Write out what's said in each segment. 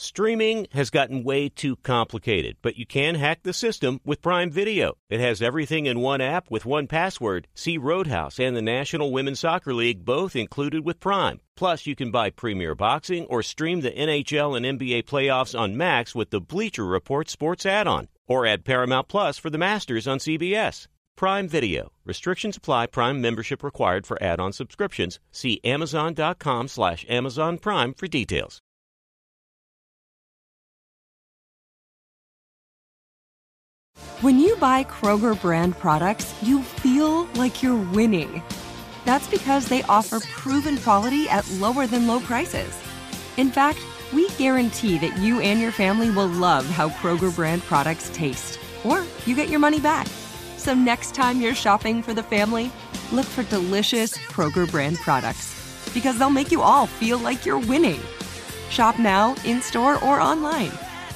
Streaming has gotten way too complicated, but you can hack the system with Prime Video. It has everything in one app with one password. See Roadhouse and the National Women's Soccer League both included with Prime. Plus, you can buy Premier Boxing or stream the NHL and NBA playoffs on Max with the Bleacher Report Sports add-on. Or add Paramount Plus for the Masters on CBS. Prime Video. Restrictions apply. Prime membership required for add-on subscriptions. See Amazon.com/Amazon Prime for details. When you buy Kroger brand products, you feel like you're winning. That's because they offer proven quality at lower than low prices. In fact, we guarantee that you and your family will love how Kroger brand products taste, or you get your money back. So next time you're shopping for the family, look for delicious Kroger brand products, because they'll make you all feel like you're winning. Shop now, in-store, or online.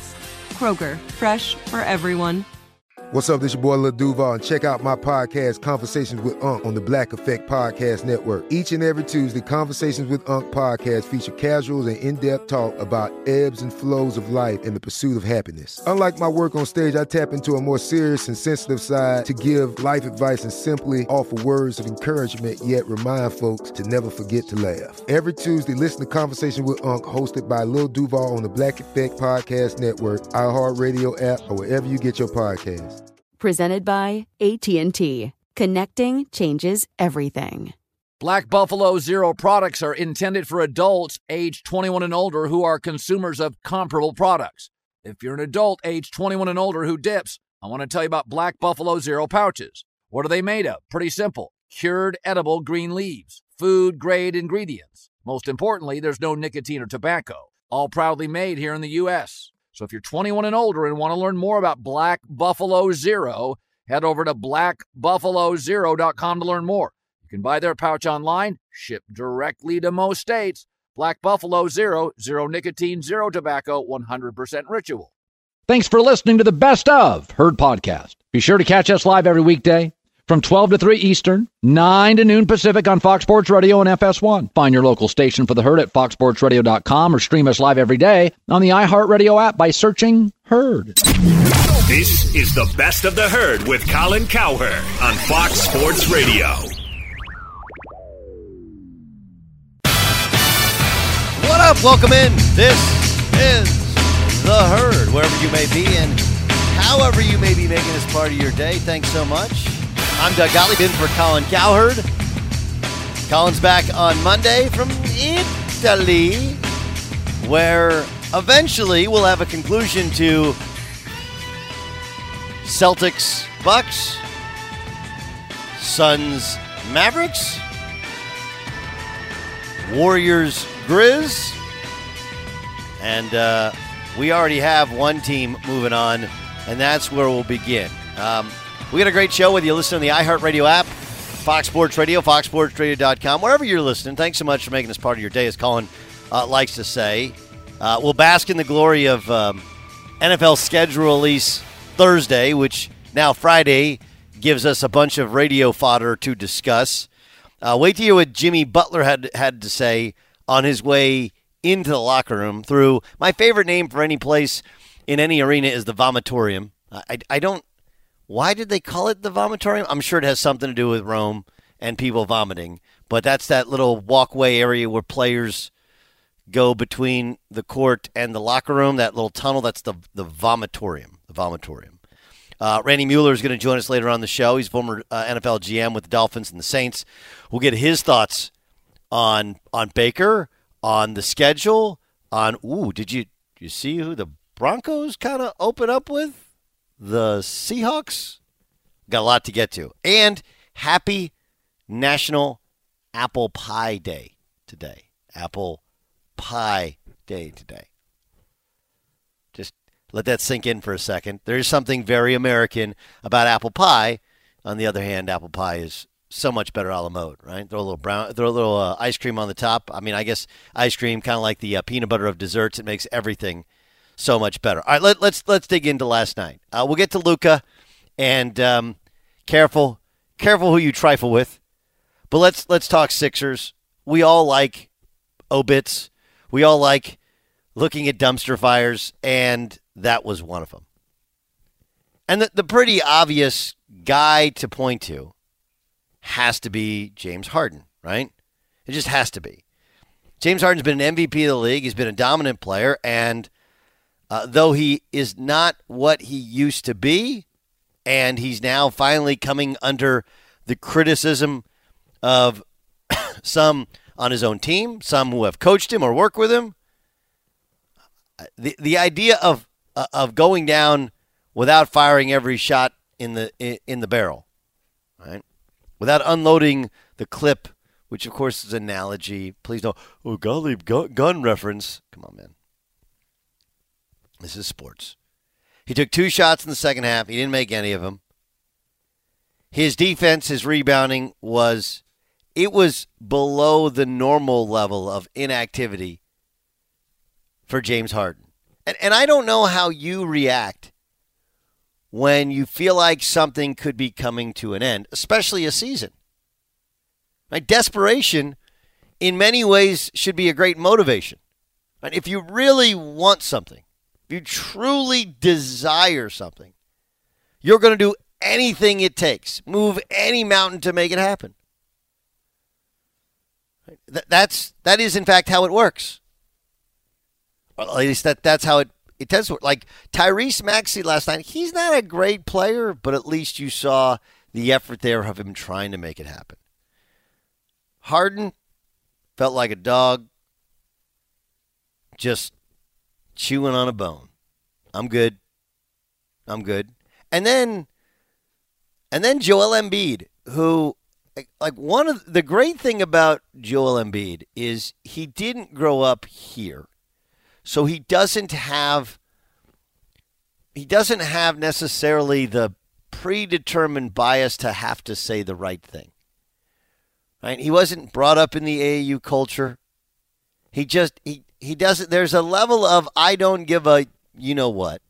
Kroger, fresh for everyone. What's up, this your boy Lil Duval, and check out my podcast, Conversations with Unc, on the Black Effect Podcast Network. Each and every Tuesday, Conversations with Unc podcast feature casuals and in-depth talk about ebbs and flows of life and the pursuit of happiness. Unlike my work on stage, I tap into a more serious and sensitive side to give life advice and simply offer words of encouragement, yet remind folks to never forget to laugh. Every Tuesday, listen to Conversations with Unc, hosted by Lil Duval on the Black Effect Podcast Network, iHeartRadio app, or wherever you get your podcasts. Presented by AT&T. Connecting changes everything. Black Buffalo Zero products are intended for adults age 21 and older who are consumers of comparable products. If you're an adult age 21 and older who dips, I want to tell you about Black Buffalo Zero pouches. What are they made of? Pretty simple. Cured edible green leaves. Food-grade ingredients. Most importantly, there's no nicotine or tobacco. All proudly made here in the U.S. So if you're 21 and older and want to learn more about Black Buffalo Zero, head over to blackbuffalozero.com to learn more. You can buy their pouch online, shipped directly to most states. Black Buffalo Zero, zero nicotine, zero tobacco, 100% ritual. Thanks for listening to the Best of Herd podcast. Be sure to catch us live every weekday from 12 to 3 Eastern, 9 to noon Pacific on Fox Sports Radio and FS1. Find your local station for the Herd at foxsportsradio.com or stream us live every day on the iHeartRadio app by searching Herd. This is the Best of the Herd with Colin Cowherd on Fox Sports Radio. What up? Welcome in. This is the Herd, wherever you may be and however you may be making this part of your day. Thanks so much. I'm Doug Gottlieb in for Colin Cowherd. Colin's back on Monday from Italy, where eventually we'll have a conclusion to Celtics Bucks, Suns Mavericks, Warriors Grizz, and we already have one team moving on, and that's where we'll begin. We got a great show with you. Listen on the iHeartRadio app, Fox Sports Radio, foxsportsradio.com, wherever you're listening. Thanks so much for making this part of your day, as Colin likes to say. We'll bask in the glory of NFL schedule release Thursday, which now Friday gives us a bunch of radio fodder to discuss. Wait to hear what Jimmy Butler had to say on his way into the locker room through my favorite name for any place in any arena is the Vomitorium. I don't. Why did they call it the Vomitorium? I'm sure it has something to do with Rome and people vomiting, but that's that little walkway area where players go between the court and the locker room, that little tunnel. That's the Vomitorium. The Vomitorium. Randy Mueller is going to join us later on the show. He's former NFL GM with the Dolphins and the Saints. We'll get his thoughts on Baker, on the schedule, on did you see who the Broncos kind of open up with? The Seahawks. Got a lot to get to. And happy National Apple Pie Day today. Apple Pie Day today. Just let that sink in for a second. There's something very American about apple pie. On the other hand, apple pie is so much better a la mode, right? Throw a little ice cream on the top. I mean, I guess ice cream, kind of like the peanut butter of desserts, it makes everything so much better. All right, let's dig into last night. We'll get to Luka, and careful who you trifle with. But let's talk Sixers. We all like obits. We all like looking at dumpster fires, and that was one of them. And the pretty obvious guy to point to has to be James Harden, right? It just has to be. James Harden's been an MVP of the league. He's been a dominant player, and though he is not what he used to be, and he's now finally coming under the criticism of some on his own team, some who have coached him or work with him, the idea of going down without firing every shot in the barrel, right? Without unloading the clip, which of course is an analogy. Please don't. Oh, golly, gun reference. Come on, man. This is sports. He took 2 shots in the second half. He didn't make any of them. His defense, his rebounding was below the normal level of inactivity for James Harden. And I don't know how you react when you feel like something could be coming to an end, especially a season. Right? Desperation, in many ways, should be a great motivation. Right? If you really want something, if you truly desire something, you're going to do anything it takes, move any mountain to make it happen. Right? That is, in fact, how it works. Well, at least that's how it tends to work. Like Tyrese Maxey last night, he's not a great player, but at least you saw the effort there of him trying to make it happen. Harden felt like a dog just chewing on a bone. I'm good. And then Joel Embiid, who, like, one of the great thing about Joel Embiid is he didn't grow up here. So he doesn't have necessarily the predetermined bias to have to say the right thing. Right? He wasn't brought up in the AAU culture. He doesn't. There's a level of I don't give a you know what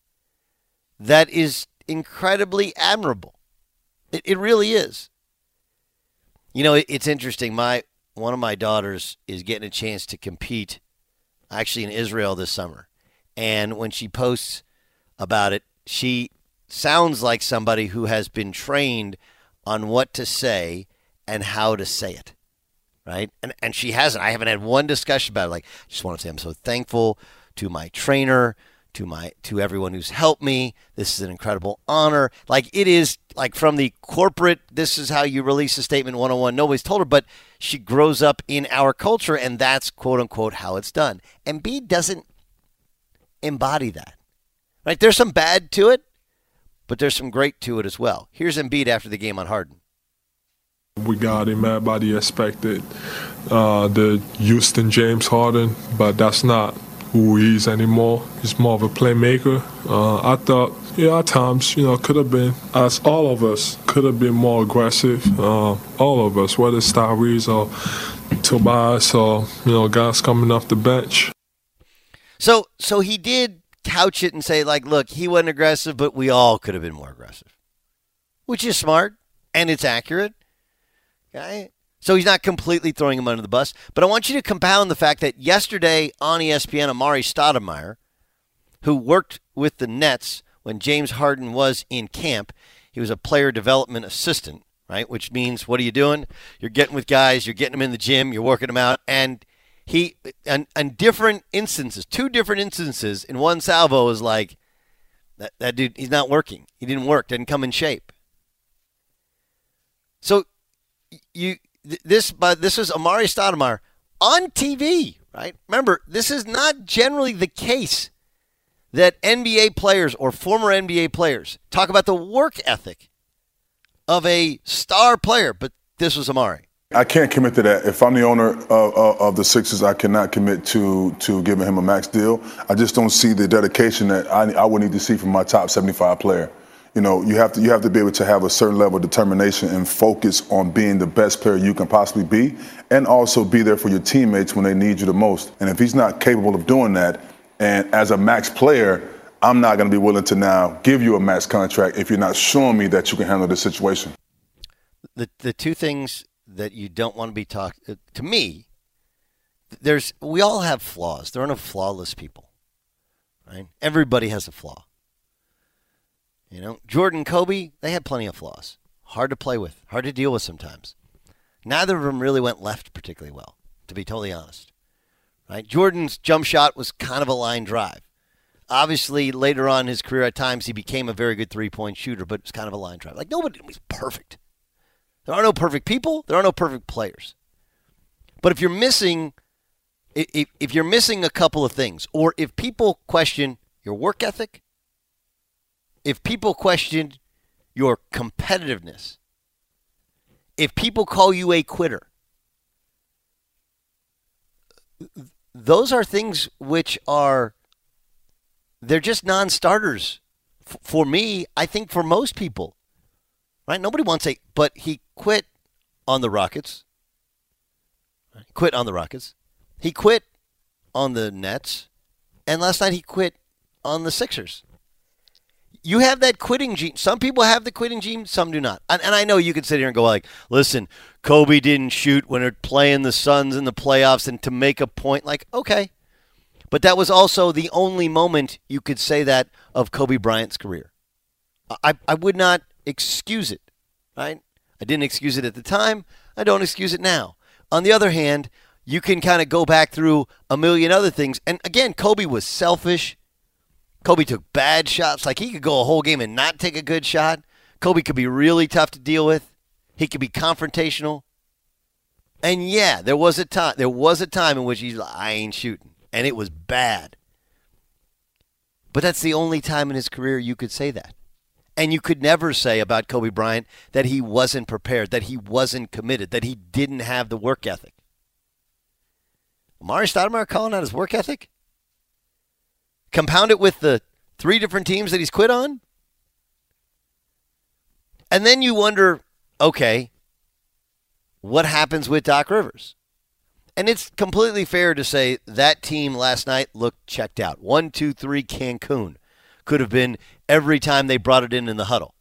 that is incredibly admirable. It really is. You know, it's interesting. One of my daughters is getting a chance to compete actually in Israel this summer. And when she posts about it, she sounds like somebody who has been trained on what to say and how to say it, right? And she hasn't. I haven't had one discussion about it. Like, I just want to say I'm so thankful to my trainer, to everyone who's helped me. This is an incredible honor. Like, it is like from the corporate, this is how you release a statement 101. Nobody's told her, but she grows up in our culture, and that's quote unquote how it's done. Embiid doesn't embody that. Right? There's some bad to it, but there's some great to it as well. Here's Embiid after the game on Harden. We got him. Everybody expected the Houston James Harden, but that's not who he is anymore. He's more of a playmaker. I thought, at times, could have been, as all of us, could have been more aggressive. All of us, whether it's Tyrese or Tobias or, guys coming off the bench. So he did couch it and say, like, look, he wasn't aggressive, but we all could have been more aggressive, which is smart, and it's accurate. Okay? So he's not completely throwing him under the bus. But I want you to compound the fact that yesterday on ESPN, Amari Stoudemire, who worked with the Nets when James Harden was in camp, he was a player development assistant, right? Which means, what are you doing? You're getting with guys, you're getting them in the gym, you're working them out. And he, on different instances, 2 different instances in one salvo, is like, that dude, he's not working. He didn't work, didn't come in shape. So this was Amari Stoudemire on TV, right? Remember, this is not generally the case that NBA players or former NBA players talk about the work ethic of a star player, but this was Amari. I can't commit to that. If I'm the owner of the Sixers, I cannot commit to giving him a max deal. I just don't see the dedication that I would need to see from my top 75 player. You have to be able to have a certain level of determination and focus on being the best player you can possibly be, and also be there for your teammates when they need you the most. And if he's not capable of doing that, and as a max player, I'm not going to be willing to now give you a max contract if you're not showing me that you can handle the situation. The 2 things that you don't want to be talking to me, we all have flaws. There are no flawless people, right? Everybody has a flaw. Jordan, Kobe, they had plenty of flaws. Hard to play with, hard to deal with sometimes. Neither of them really went left particularly well, to be totally honest. Right? Jordan's jump shot was kind of a line drive. Obviously, later on in his career, at times, he became a very good three-point shooter, but it was kind of a line drive. Like, nobody was perfect. There are no perfect people. There are no perfect players. But if you're missing a couple of things, or if people question your work ethic, if people question your competitiveness, if people call you a quitter, those are things which they're just non-starters for me, I think for most people. Right? Nobody wants but he quit on the Rockets. He quit on the Nets. And last night he quit on the Sixers. You have that quitting gene. Some people have the quitting gene, some do not. And I know you could sit here and go like, listen, Kobe didn't shoot when they're playing the Suns in the playoffs, and to make a point, like, okay. But that was also the only moment you could say that of Kobe Bryant's career. I would not excuse it, right? I didn't excuse it at the time. I don't excuse it now. On the other hand, you can kind of go back through a million other things. And again, Kobe was selfish. Kobe took bad shots. Like, he could go a whole game and not take a good shot. Kobe could be really tough to deal with. He could be confrontational. And yeah, there was a time in which he's like, I ain't shooting. And it was bad. But that's the only time in his career you could say that. And you could never say about Kobe Bryant that he wasn't prepared, that he wasn't committed, that he didn't have the work ethic. Amar'e Stoudemire calling out his work ethic? Compound it with the 3 different teams that he's quit on? And then you wonder, okay, what happens with Doc Rivers? And it's completely fair to say that team last night looked checked out. 1-2-3 Cancun could have been every time they brought it in the huddle.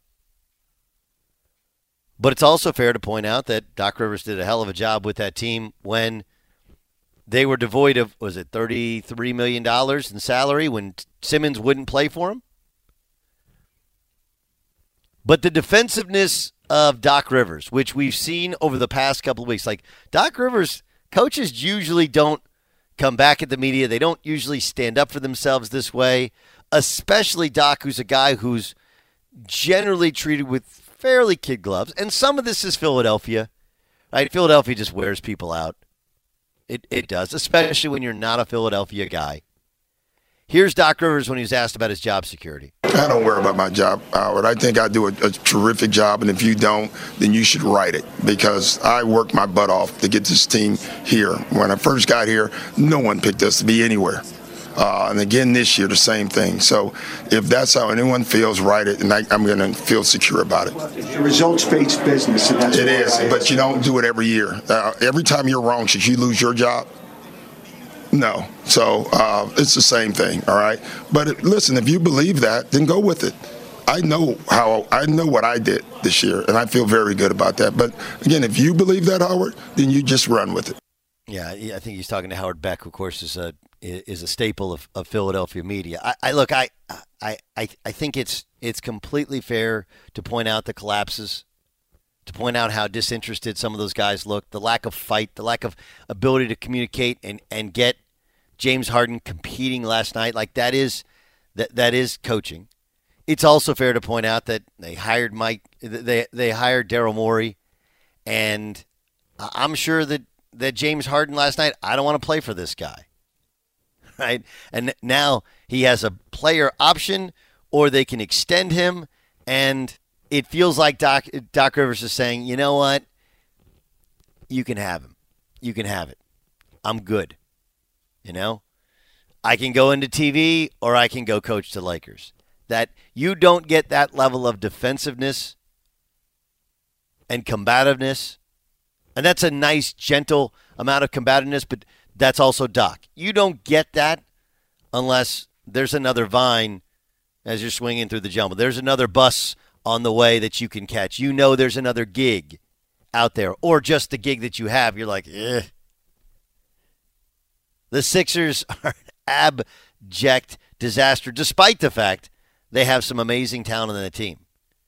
But it's also fair to point out that Doc Rivers did a hell of a job with that team when they were devoid of, was it $33 million in salary when Simmons wouldn't play for him? But the defensiveness of Doc Rivers, which we've seen over the past couple of weeks, like Doc Rivers, coaches usually don't come back at the media. They don't usually stand up for themselves this way, especially Doc, who's a guy who's generally treated with fairly kid gloves. And some of this is Philadelphia, right? Philadelphia just wears people out. It does, especially when you're not a Philadelphia guy. Here's Doc Rivers when he was asked about his job security. I don't worry about my job, Howard. I think I do a terrific job, and if you don't, then you should write it, because I worked my butt off to get this team here. When I first got here, no one picked us to be anywhere. And again this year, the same thing. So if that's how anyone feels, write it, and I'm going to feel secure about it. It's a results-based business. And that's it is, but you don't do it every year. Every time you're wrong, should you lose your job? No. So it's the same thing, all right? But listen, if you believe that, then go with it. I know what I did this year, and I feel very good about that. But again, if you believe that, Howard, then you just run with it. Yeah, I think he's talking to Howard Beck, who, of course, is a staple of Philadelphia media. I think it's completely fair to point out the collapses, to point out how disinterested some of those guys look, the lack of fight, the lack of ability to communicate and get James Harden competing last night. Like, that is coaching. It's also fair to point out that they hired they hired Daryl Morey, and I'm sure that James Harden last night, I don't want to play for this guy, right? And now he has a player option, or they can extend him, and it feels like Doc Rivers is saying, you know what? You can have him. You can have it. I'm good. You know? I can go into TV, or I can go coach the Lakers. That you don't get that level of defensiveness and combativeness. And that's a nice, gentle amount of combativeness, but that's also Doc. You don't get that unless there's another vine as you're swinging through the jungle. There's another bus on the way that you can catch. You know there's another gig out there, or just the gig that you have. You're like, eh. The Sixers are an abject disaster, despite the fact they have some amazing talent on the team.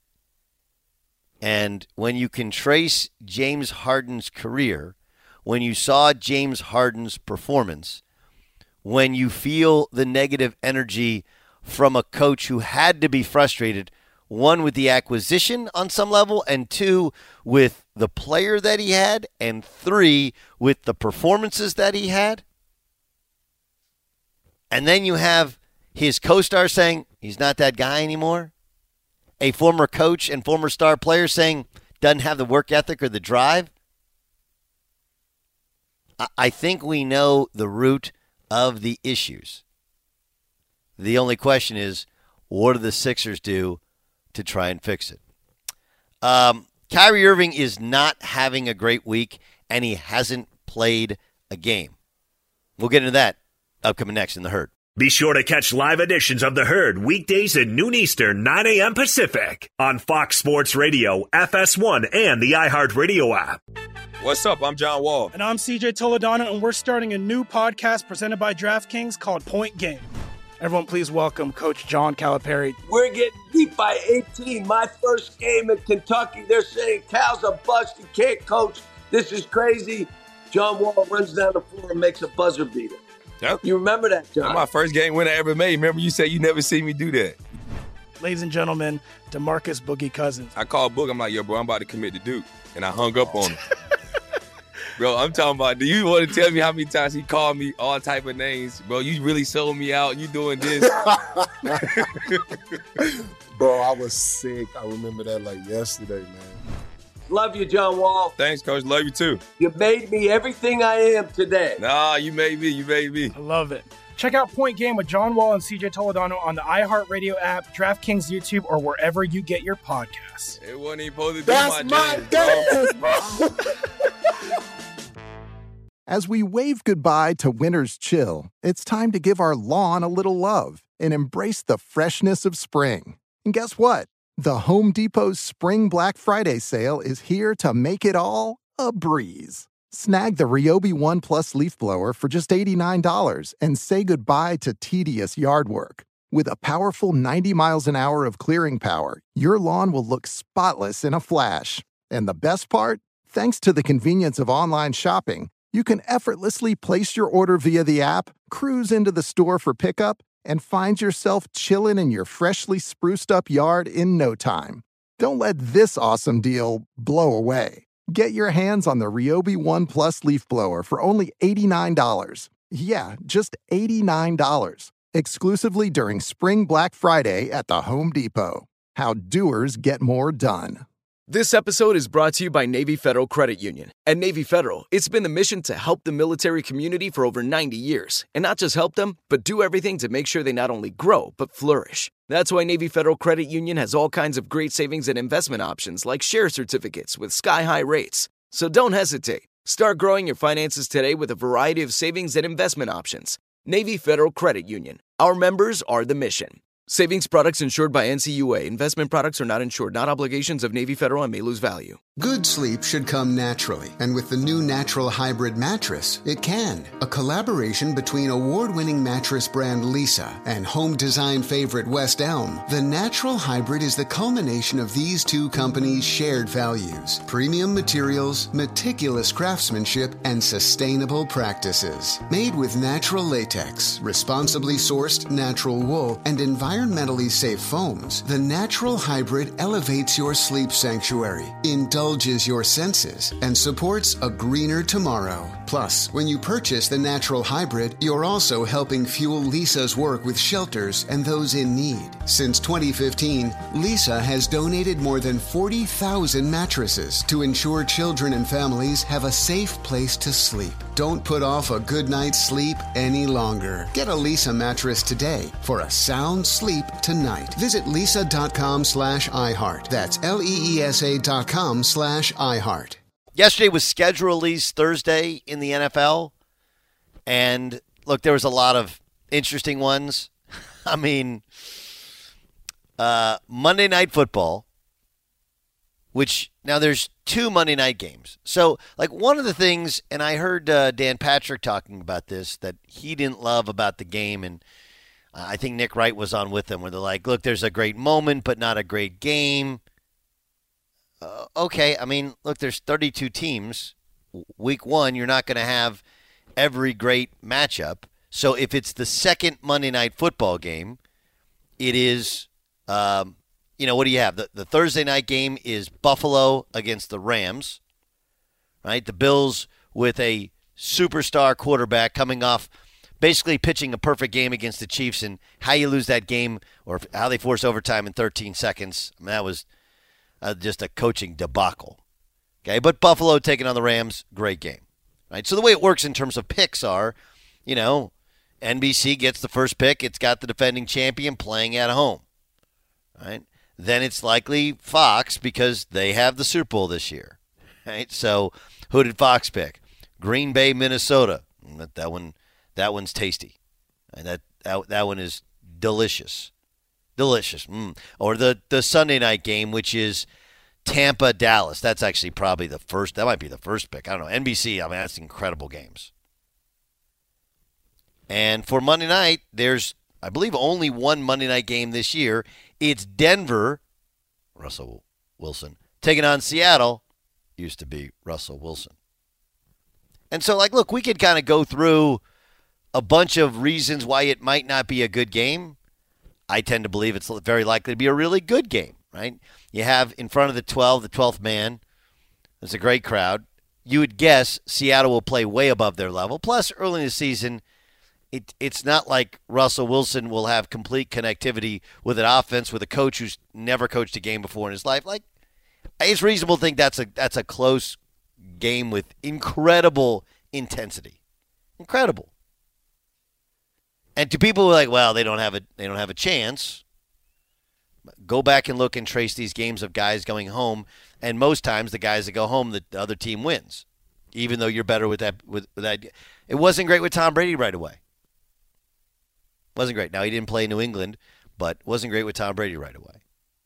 And when you can trace James Harden's career, when you saw James Harden's performance, when you feel the negative energy from a coach who had to be frustrated, one, with the acquisition on some level, and two, with the player that he had, and three, with the performances that he had. And then you have his co-star saying he's not that guy anymore. A former coach and former star player saying doesn't have the work ethic or the drive. I think we know the root of the issues. The only question is, what do the Sixers do to try and fix it? Kyrie Irving is not having a great week, and he hasn't played a game. We'll get into that upcoming next in The Herd. Be sure to catch live editions of The Herd weekdays at noon Eastern, 9 a.m. Pacific on Fox Sports Radio, FS1, and the iHeartRadio app. What's up? I'm John Wall. And I'm CJ Toledano, and we're starting a new podcast presented by DraftKings called Point Game. Everyone, please welcome Coach John Calipari. We're getting beat by 18. My first game in Kentucky, they're saying Cal's a bust. He can't coach. This is crazy. John Wall runs down the floor and makes a buzzer beater. Yep. You remember that, John? That's my first game win I ever made. Remember you said you never see me do that. Ladies and gentlemen, DeMarcus Boogie Cousins. I called Boog. I'm like, yo, bro, I'm about to commit to Duke. And I hung up on him. Bro, I'm talking about, do you want to tell me how many times he called me all type of names? Bro, you really sold me out. You doing this. Bro, I was sick. I remember that like yesterday, man. Love you, John Wall. Thanks, Coach. Love you, too. You made me everything I am today. Nah, you made me. You made me. I love it. Check out Point Game with John Wall and CJ Toledano on the iHeartRadio app, DraftKings YouTube, or wherever you get your podcasts. It wasn't even supposed to be That's my dance, bro. As we wave goodbye to winter's chill, it's time to give our lawn a little love and embrace the freshness of spring. And guess what? The Home Depot's Spring Black Friday sale is here to make it all a breeze. Snag the Ryobi One Plus leaf blower for just $89 and say goodbye to tedious yard work. With a powerful 90 miles an hour of clearing power, your lawn will look spotless in a flash. And the best part? Thanks to the convenience of online shopping, you can effortlessly place your order via the app, cruise into the store for pickup, and find yourself chilling in your freshly spruced up yard in no time. Don't let this awesome deal blow away. Get your hands on the Ryobi One Plus leaf blower for only $89. Yeah, just $89. Exclusively during Spring Black Friday at the Home Depot. How doers get more done. This episode is brought to you by Navy Federal Credit Union. At Navy Federal, it's been the mission to help the military community for over 90 years. And not just help them, but do everything to make sure they not only grow, but flourish. That's why Navy Federal Credit Union has all kinds of great savings and investment options like share certificates with sky-high rates. So don't hesitate. Start growing your finances today with a variety of savings and investment options. Navy Federal Credit Union. Our members are the mission. Savings products insured by NCUA. Investment products are not insured, not obligations of Navy Federal and may lose value. Good sleep should come naturally, and with the new Natural Hybrid mattress, it can. A collaboration between award-winning mattress brand Leesa and home design favorite West Elm, the Natural Hybrid is the culmination of these two companies' shared values: premium materials, meticulous craftsmanship, and sustainable practices. Made with natural latex, responsibly sourced natural wool, and environmentally safe foams, the Natural Hybrid elevates your sleep sanctuary, indulges your senses, and supports a greener tomorrow. Plus, when you purchase the Natural Hybrid, you're also helping fuel Leesa's work with shelters and those in need. Since 2015, Leesa has donated more than 40,000 mattresses to ensure children and families have a safe place to sleep. Don't put off a good night's sleep any longer. Get a Leesa mattress today for a sound sleep tonight. Visit leesa.com/iHeart. That's LEESA.com/iHeart. Yesterday was schedule release Thursday in the NFL. And look, there was a lot of interesting ones. I mean, Monday Night Football which now there's 2 Monday night games. So, like, one of the things, and I heard Dan Patrick talking about this, that he didn't love about the game, and I think Nick Wright was on with them, where they're like, look, there's a great moment, but not a great game. Okay, I mean, look, there's 32 teams. Week 1, you're not going to have every great matchup. So if it's the second Monday night football game, it is, what do you have? The Thursday night game is Buffalo against the Rams, right? The Bills with a superstar quarterback coming off basically pitching a perfect game against the Chiefs, and how you lose that game or how they force overtime in 13 seconds. I mean, that was just a coaching debacle. Okay, but Buffalo taking on the Rams, great game. Right? So the way it works in terms of picks are, NBC gets the first pick. It's got the defending champion playing at home. Right? Then it's likely Fox because they have the Super Bowl this year. Right? So who did Fox pick? Green Bay, Minnesota. That one's tasty. And that one is delicious. Delicious. Or the Sunday night game, which is Tampa, Dallas. That's actually probably that might be the first pick. I don't know. NBC, I mean, that's incredible games. And for Monday night, there's, I believe, only one Monday night game this year. It's Denver, Russell Wilson, taking on Seattle, used to be Russell Wilson. And so, look, we could kind of go through a bunch of reasons why it might not be a good game. I tend to believe it's very likely to be a really good game, right? You have in front of the 12th man. There's a great crowd. You would guess Seattle will play way above their level. Plus, early in the season, it's not like Russell Wilson will have complete connectivity with an offense with a coach who's never coached a game before in his life. It's reasonable to think that's a close game with incredible intensity. Incredible. And to people who are like, well, they don't have a chance. Go back and look and trace these games of guys going home, and most times the guys that go home, the other team wins, even though you're better with that. With that, it wasn't great with Tom Brady right away. Wasn't great. Now he didn't play in New England, but wasn't great with Tom Brady right away.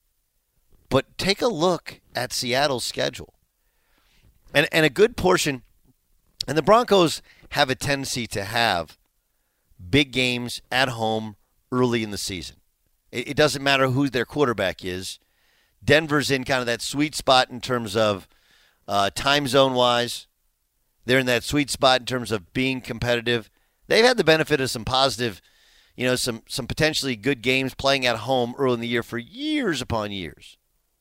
But take a look at Seattle's schedule, and a good portion, and the Broncos have a tendency to have big games at home early in the season. It doesn't matter who their quarterback is. Denver's in kind of that sweet spot in terms of time zone-wise. They're in that sweet spot in terms of being competitive. They've had the benefit of some positive, some potentially good games playing at home early in the year for years upon years.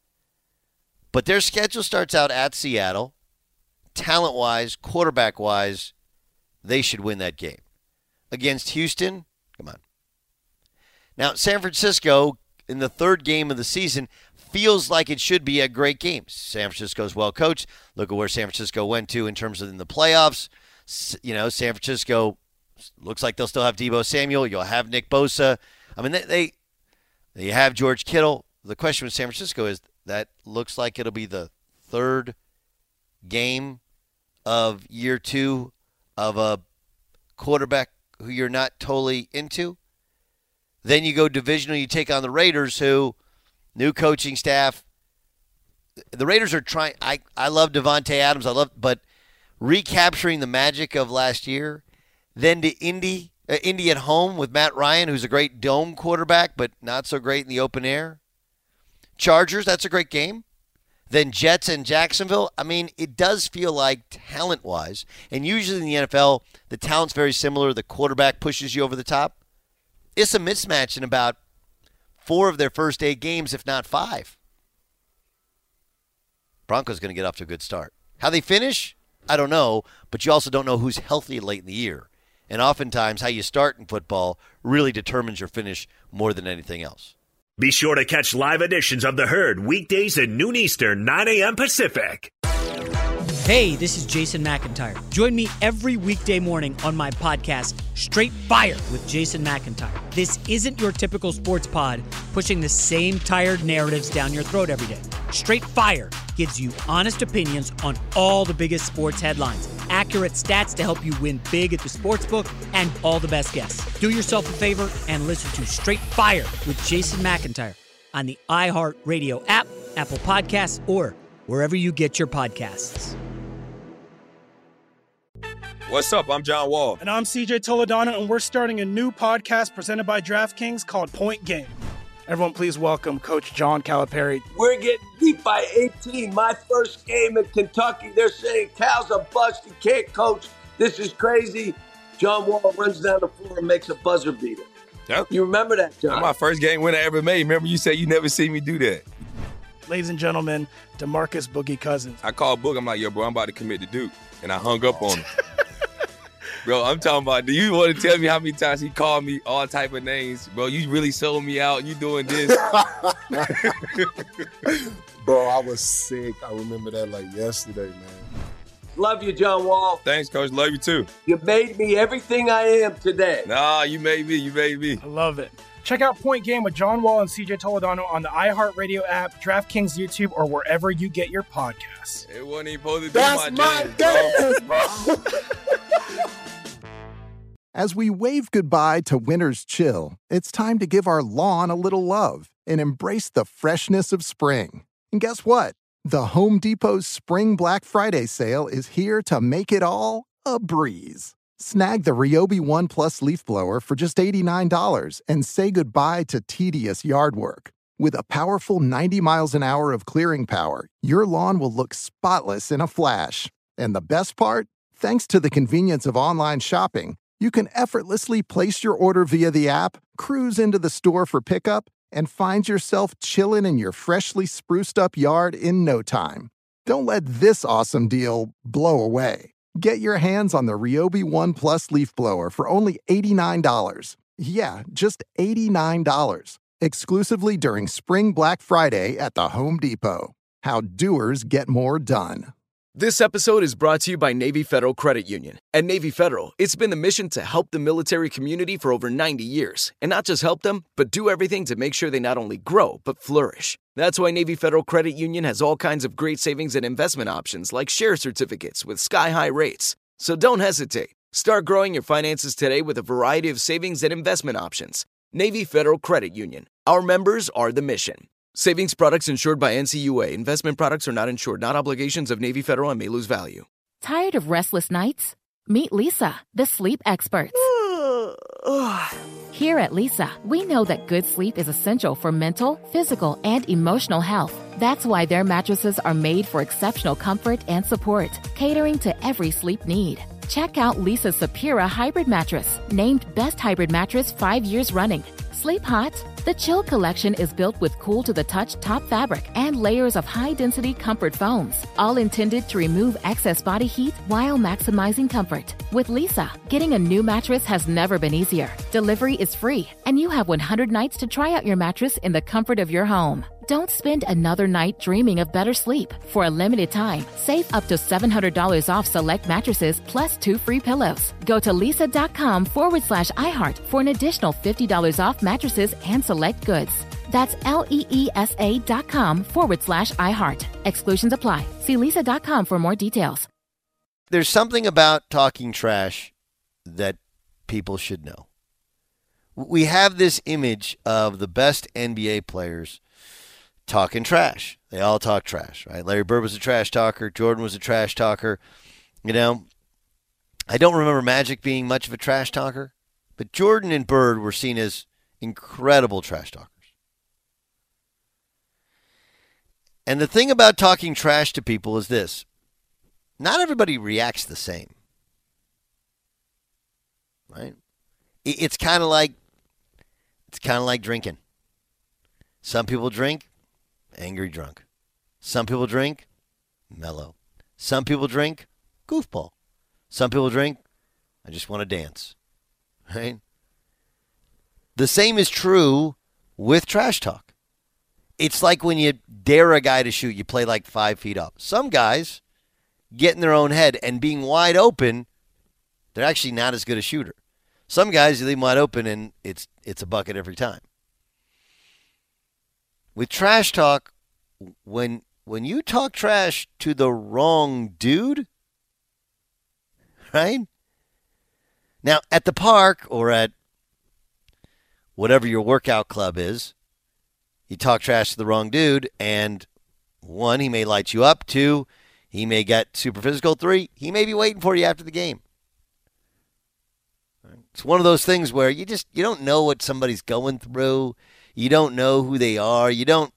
But their schedule starts out at Seattle. Talent-wise, quarterback-wise, they should win that game. Against Houston, come on. Now, San Francisco, in the third game of the season, feels like it should be a great game. San Francisco's well coached. Look at where San Francisco went to in terms of in the playoffs. San Francisco looks like they'll still have Deebo Samuel. You'll have Nick Bosa. I mean, they have George Kittle. The question with San Francisco is that looks like it'll be the third game of year 2 of a quarterback who you're not totally into. Then you go divisional, you take on the Raiders, who, new coaching staff. The Raiders are trying. I love Devontae Adams. But recapturing the magic of last year. Then to Indy at home with Matt Ryan, who's a great dome quarterback, but not so great in the open air. Chargers, that's a great game. Then Jets and Jacksonville. I mean, it does feel like talent-wise, and usually in the NFL, the talent's very similar. The quarterback pushes you over the top. It's a mismatch in about 4 of their first 8 games, if not 5. Broncos going to get off to a good start. How they finish, I don't know, but you also don't know who's healthy late in the year. And oftentimes, how you start in football really determines your finish more than anything else. Be sure to catch live editions of The Herd weekdays at noon Eastern, 9 a.m. Pacific. Hey, this is Jason McIntyre. Join me every weekday morning on my podcast, Straight Fire with Jason McIntyre. This isn't your typical sports pod pushing the same tired narratives down your throat every day. Straight Fire gives you honest opinions on all the biggest sports headlines, accurate stats to help you win big at the sportsbook, and all the best guests. Do yourself a favor and listen to Straight Fire with Jason McIntyre on the iHeartRadio app, Apple Podcasts, or wherever you get your podcasts. What's up? I'm John Wall. And I'm CJ Toledano, and we're starting a new podcast presented by DraftKings called Point Game. Everyone, please welcome Coach John Calipari. We're getting beat by 18. My first game in Kentucky, they're saying Cal's a bust. He can't coach. This is crazy. John Wall runs down the floor and makes a buzzer beater. Yep. You remember that, John? That's my first game winner I ever made. Remember you said you never seen me do that. Ladies and gentlemen, DeMarcus Boogie Cousins. I called Boog. I'm like, yo, bro, I'm about to commit to Duke. And I hung up on him. Bro, I'm talking about, do you want to tell me how many times he called me all type of names? Bro, you really sold me out. You doing this. Bro, I was sick. I remember that like yesterday, man. Love you, John Wall. Thanks, Coach. Love you, too. You made me everything I am today. Nah, you made me. You made me. I love it. Check out Point Game with John Wall and CJ Toledano on the iHeartRadio app, DraftKings YouTube, or wherever you get your podcasts. It wasn't even supposed to be That's my game, bro. As we wave goodbye to winter's chill, it's time to give our lawn a little love and embrace the freshness of spring. And guess what? The Home Depot's Spring Black Friday sale is here to make it all a breeze. Snag the Ryobi One Plus leaf blower for just $89 and say goodbye to tedious yard work. With a powerful 90 miles an hour of clearing power, your lawn will look spotless in a flash. And the best part? Thanks to the convenience of online shopping, you can effortlessly place your order via the app, cruise into the store for pickup, and find yourself chilling in your freshly spruced up yard in no time. Don't let this awesome deal blow away. Get your hands on the Ryobi One Plus leaf blower for only $89. Yeah, just $89. Exclusively during Spring Black Friday at the Home Depot. How doers get more done. This episode is brought to you by Navy Federal Credit Union. At Navy Federal, it's been the mission to help the military community for over 90 years. And not just help them, but do everything to make sure they not only grow, but flourish. That's why Navy Federal Credit Union has all kinds of great savings and investment options like share certificates with sky-high rates. So don't hesitate. Start growing your finances today with a variety of savings and investment options. Navy Federal Credit Union. Our members are the mission. Savings products insured by NCUA. Investment products are not insured, not obligations of Navy Federal and may lose value. Tired of restless nights? Meet Leesa, the sleep experts. Here at Leesa, we know that good sleep is essential for mental, physical, and emotional health. That's why their mattresses are made for exceptional comfort and support, catering to every sleep need. Check out Leesa's Sapira Hybrid Mattress, named Best Hybrid Mattress 5 years running. Sleep hot? The Chill Collection is built with cool-to-the-touch top fabric and layers of high-density comfort foams, all intended to remove excess body heat while maximizing comfort. With Leesa, getting a new mattress has never been easier. Delivery is free, and you have 100 nights to try out your mattress in the comfort of your home. Don't spend another night dreaming of better sleep. For a limited time, save up to $700 off select mattresses plus 2 free pillows. Go to leesa.com/iHeart for an additional $50 off mattresses and select goods. That's LEESA.com/iHeart. Exclusions apply. See leesa.com for more details. There's something about talking trash that people should know. We have this image of the best NBA players talking trash. They all talk trash, right? Larry Bird was a trash talker. Jordan was a trash talker. You know, I don't remember Magic being much of a trash talker, but Jordan and Bird were seen as incredible trash talkers. And the thing about talking trash to people is this. Not everybody reacts the same. Right? It's kind of like drinking. Some people drink angry drunk. Some people drink mellow. Some people drink goofball. Some people drink I just want to dance. Right? The same is true with trash talk. It's like when you dare a guy to shoot, you play like 5 feet up. Some guys get in their own head, and being wide open, they're actually not as good a shooter. Some guys, you leave them wide open, and it's a bucket every time. With trash talk, when you talk trash to the wrong dude, right? Now, at the park or at whatever your workout club is, you talk trash to the wrong dude, and 1, he may light you up. 2, he may get super physical. 3, he may be waiting for you after the game. It's one of those things where you don't know what somebody's going through. You don't know who they are. It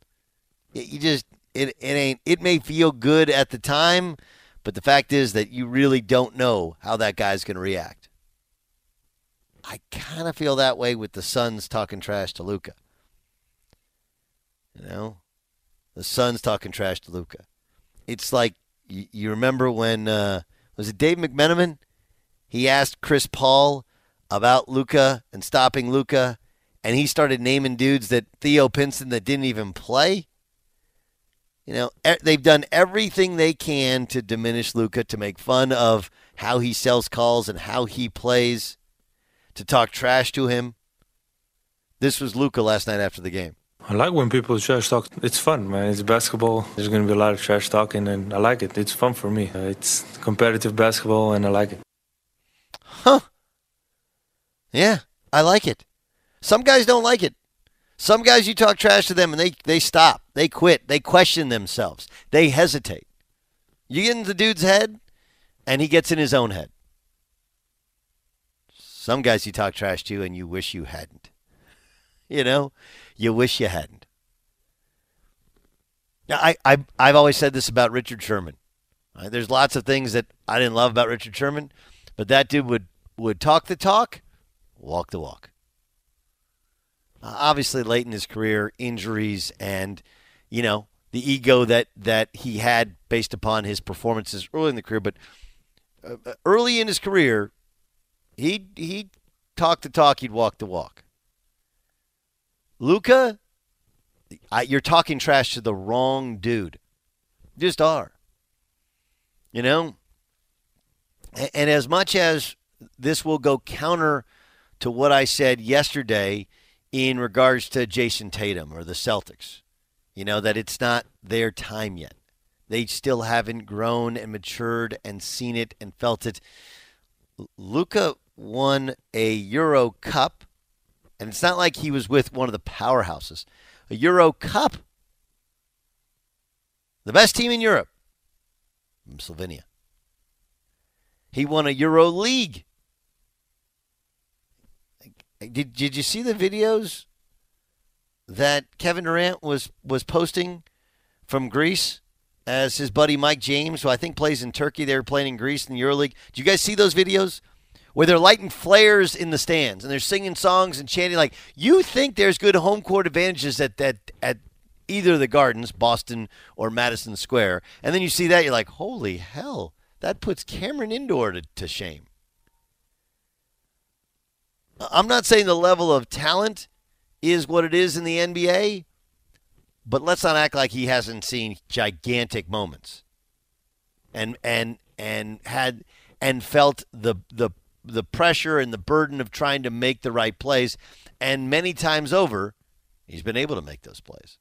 may feel good at the time, but the fact is that you really don't know how that guy's going to react. I kind of feel that way with the Suns talking trash to Luka. You know, the Suns talking trash to Luka. It's like you remember when was it Dave McMenamin? He asked Chris Paul about Luka and stopping Luka, and he started naming dudes that Theo Pinson that didn't even play. You know, they've done everything they can to diminish Luka, to make fun of how he sells calls and how he plays, to talk trash to him. This was Luka last night after the game. I like when people trash talk. It's fun, man. It's basketball. There's going to be a lot of trash talking, and I like it. It's fun for me. It's competitive basketball, and I like it. Huh. Yeah, I like it. Some guys don't like it. Some guys, you talk trash to them, and they stop. They quit. They question themselves. They hesitate. You get in the dude's head, and he gets in his own head. Some guys you talk trash to, and you wish you hadn't. You know? You wish you hadn't. Now, I've always said this about Richard Sherman. Right? There's lots of things that I didn't love about Richard Sherman, but that dude would talk the talk, walk the walk. Obviously, late in his career, injuries and, you know, the ego that he had based upon his performances early in the career. But early in his career, he talked the talk, he'd walk the walk. Luka, you're talking trash to the wrong dude. You just are. You know? And as much as this will go counter to what I said yesterday in regards to Jason Tatum or the Celtics, you know, that it's not their time yet. They still haven't grown and matured and seen it and felt it. Luka won a Euro Cup. And it's not like he was with one of the powerhouses. A Euro Cup. The best team in Europe. From Slovenia. He won a Euro League. Did you see the videos that Kevin Durant was posting from Greece as his buddy Mike James, who I think plays in Turkey? They were playing in Greece in the EuroLeague. Did you guys see those videos? Where they're lighting flares in the stands and they're singing songs and chanting. Like, you think there's good home court advantages at either of the Gardens, Boston or Madison Square, and then you see that, you're like, holy hell, that puts Cameron Indoor to shame. I'm not saying the level of talent is what it is in the NBA, but let's not act like he hasn't seen gigantic moments and felt the pressure and the burden of trying to make the right plays. And many times over, he's been able to make those plays.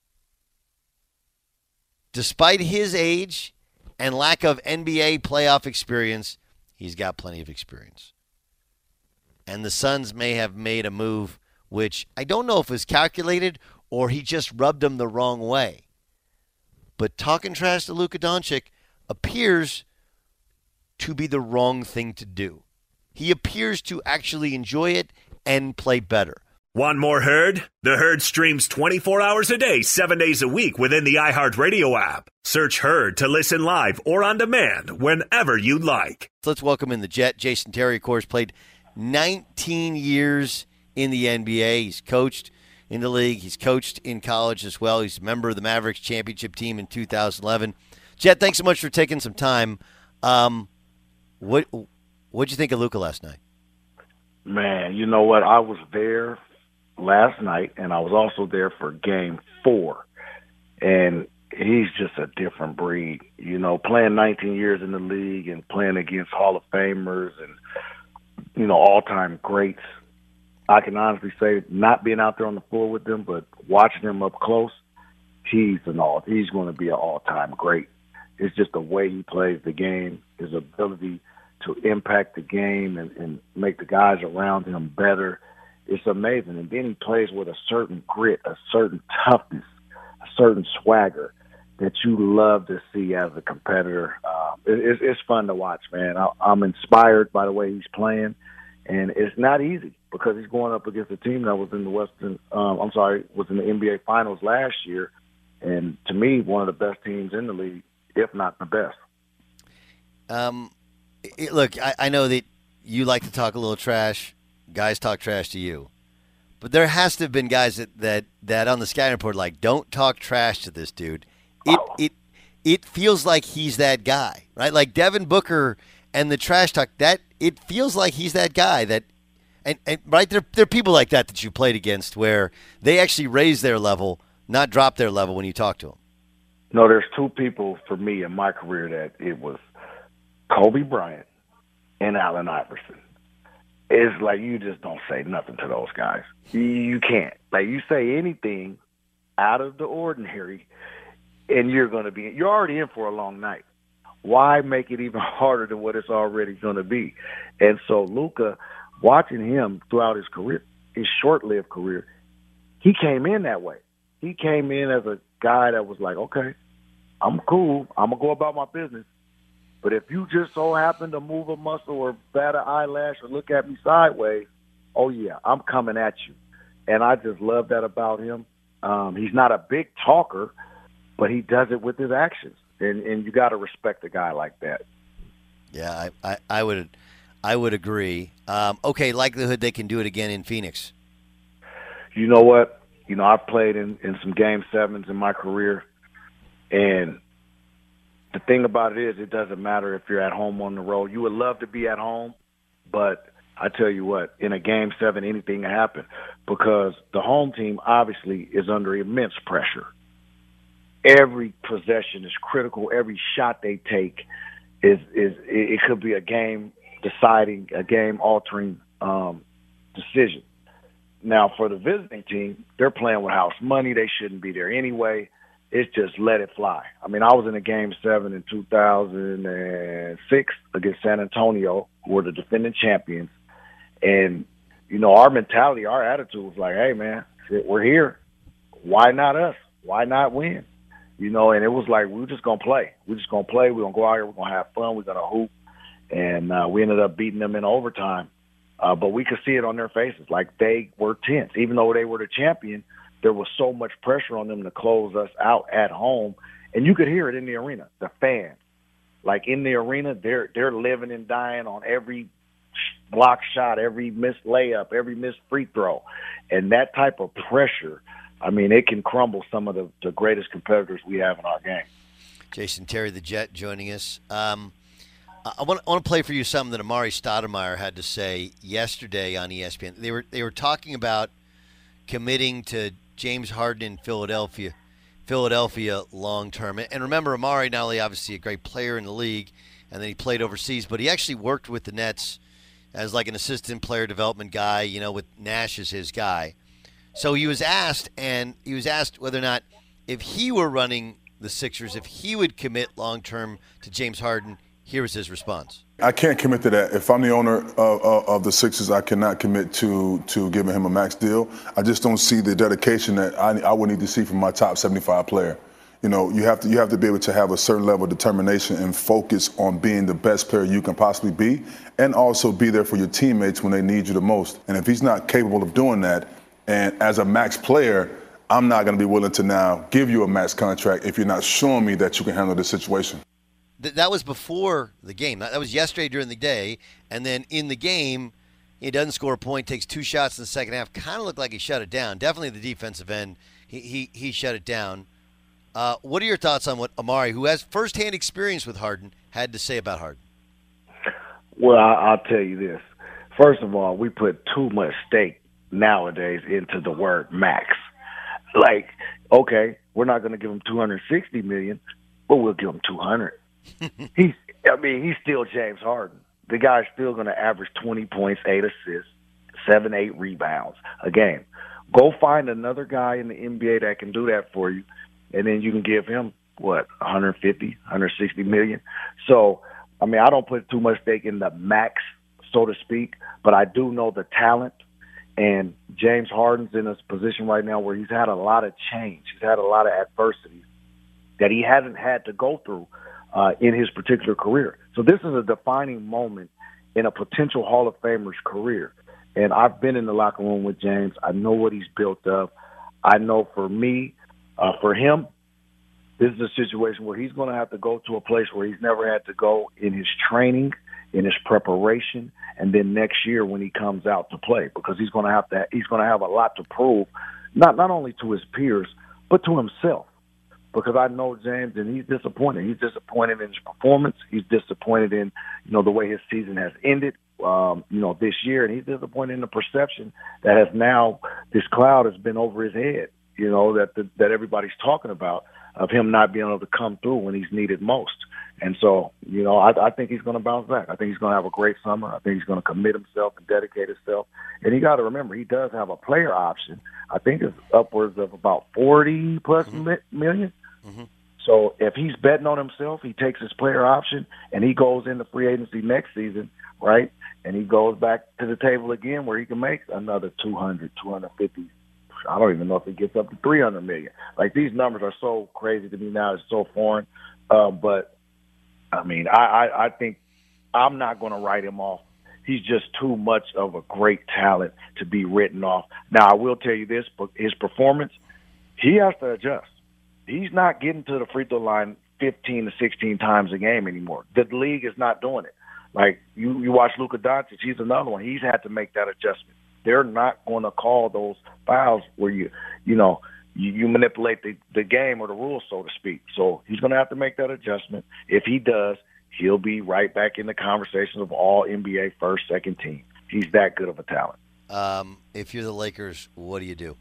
Despite his age and lack of NBA playoff experience, he's got plenty of experience. And the Suns may have made a move which I don't know if it was calculated or he just rubbed them the wrong way. But talking trash to Luka Doncic appears to be the wrong thing to do. He appears to actually enjoy it and play better. Want more Herd? The Herd streams 24 hours a day, 7 days a week within the iHeartRadio app. Search Herd to listen live or on demand whenever you like. Let's welcome in the Jet. Jason Terry, of course, played 19 years in the NBA. He's coached in the league. He's coached in college as well. He's a member of the Mavericks championship team in 2011. Jet, thanks so much for taking some time. What'd you think of Luka last night? Man, you know what? I was there last night, and I was also there for Game 4. And he's just a different breed. You know, playing 19 years in the league and playing against Hall of Famers and, you know, all-time greats. I can honestly say, not being out there on the floor with them, but watching him up close, he's going to be an all-time great. It's just the way he plays the game, his ability to impact the game and make the guys around him better. It's amazing. And then he plays with a certain grit, a certain toughness, a certain swagger that you love to see as a competitor. It's fun to watch, man. I'm inspired by the way he's playing, and it's not easy because he's going up against a team that was in the was in the NBA Finals last year, and to me, one of the best teams in the league, if not the best. Look, I know that you like to talk a little trash. Guys talk trash to you. But there has to have been guys that on the scouting report like, don't talk trash to this dude. It feels like he's that guy, right? Like Devin Booker and the trash talk, that it feels like he's that guy that and right there are people like that you played against where they actually raise their level, not drop their level when you talk to them. No, there's two people for me in my career that it was Kobe Bryant and Allen Iverson. It's like you just don't say nothing to those guys. You can't. Like you say anything out of the ordinary, and you're already in for a long night. Why make it even harder than what it's already going to be? And so Luka, watching him throughout his career, his short-lived career, he came in that way. He came in as a guy that was like, okay, I'm cool. I'm going to go about my business. But if you just so happen to move a muscle or bat an eyelash or look at me sideways, oh, yeah, I'm coming at you. And I just love that about him. He's not a big talker, but he does it with his actions. And you got to respect a guy like that. Yeah, I would agree. Okay, likelihood they can do it again in Phoenix. You know what? I've played in some Game 7s in my career, and the thing about it is it doesn't matter if you're at home or on the road. You would love to be at home, but I tell you what, in a Game 7, anything can happen because the home team obviously is under immense pressure. Every possession is critical. Every shot they take it could be a game-deciding, a game-altering decision. Now, for the visiting team, they're playing with house money. They shouldn't be there anyway. It's just let it fly. I mean, I was in a Game 7 in 2006 against San Antonio, who were the defending champions. And, our mentality, our attitude was like, hey, man, we're here. Why not us? Why not win? And it was like, we're just going to play. We're just going to play. We're going to go out here. We're going to have fun. We're going to hoop. And we ended up beating them in overtime. But we could see it on their faces. Like they were tense. Even though they were the champion, there was so much pressure on them to close us out at home. And you could hear it in the arena, the fans. Like in the arena, they're living and dying on every block shot, every missed layup, every missed free throw. And that type of pressure, I mean, it can crumble some of the greatest competitors we have in our game. Jason Terry, the Jet, joining us. I want to play for you something that Amari Stoudemire had to say yesterday on ESPN. They were talking about committing to James Harden in Philadelphia long term. And remember, Amari not only obviously a great player in the league, and then he played overseas, but he actually worked with the Nets as like an assistant player development guy. With Nash as his guy. So he was asked whether or not if he were running the Sixers, if he would commit long term to James Harden. Here was his response. I can't commit to that. If I'm the owner of the Sixers, I cannot commit to giving him a max deal. I just don't see the dedication that I would need to see from my top 75 player. You have to be able to have a certain level of determination and focus on being the best player you can possibly be, and also be there for your teammates when they need you the most. And if he's not capable of doing that, and as a max player, I'm not going to be willing to now give you a max contract if you're not showing me that you can handle the situation. That was before the game. That was yesterday during the day. And then in the game, he doesn't score a point, takes 2 shots in the second half. Kind of looked like he shut it down. Definitely the defensive end, he shut it down. What are your thoughts on what Amari, who has firsthand experience with Harden, had to say about Harden? Well, I'll tell you this. First of all, we put too much stake nowadays into the word max. Like, okay, we're not going to give him $260 million, but we'll give him $200. He's still James Harden. The guy's still going to average 20 points, 8 assists, 7, 8 rebounds a game. Go find another guy in the NBA that can do that for you, and then you can give him, 150, 160 million. So, I don't put too much stake in the max, so to speak, but I do know the talent. And James Harden's in a position right now where he's had a lot of change. He's had a lot of adversity. that he hasn't had to go through in his particular career. So this is a defining moment in a potential Hall of Famer's career. And I've been in the locker room with James. I know what he's built up. I know for me, for him, this is a situation where he's going to have to go to a place where he's never had to go in his training, in his preparation, and then next year when he comes out to play, because he's going to have a lot to prove, not only to his peers, but to himself. Because I know James, and he's disappointed. He's disappointed in his performance. He's disappointed in, the way his season has ended, this year. And he's disappointed in the perception that has now, this cloud has been over his head, that everybody's talking about, of him not being able to come through when he's needed most. And so, I think he's going to bounce back. I think he's going to have a great summer. I think he's going to commit himself and dedicate himself. And you got to remember, he does have a player option. I think it's upwards of about 40-plus million. Mm-hmm. So if he's betting on himself, he takes his player option, and he goes into free agency next season, right? And he goes back to the table again where he can make another 200, 250. I don't even know if he gets up to 300 million. Like, these numbers are so crazy to me now. It's so foreign. But, I mean, I think I'm not going to write him off. He's just too much of a great talent to be written off. Now, I will tell you this, but his performance, he has to adjust. He's not getting to the free throw line 15 to 16 times a game anymore. The league is not doing it. Like, you watch Luka Doncic, he's another one. He's had to make that adjustment. They're not going to call those fouls where you manipulate the game or the rules, so to speak. So he's going to have to make that adjustment. If he does, he'll be right back in the conversation of all NBA first, second team. He's that good of a talent. If you're the Lakers, what do you do?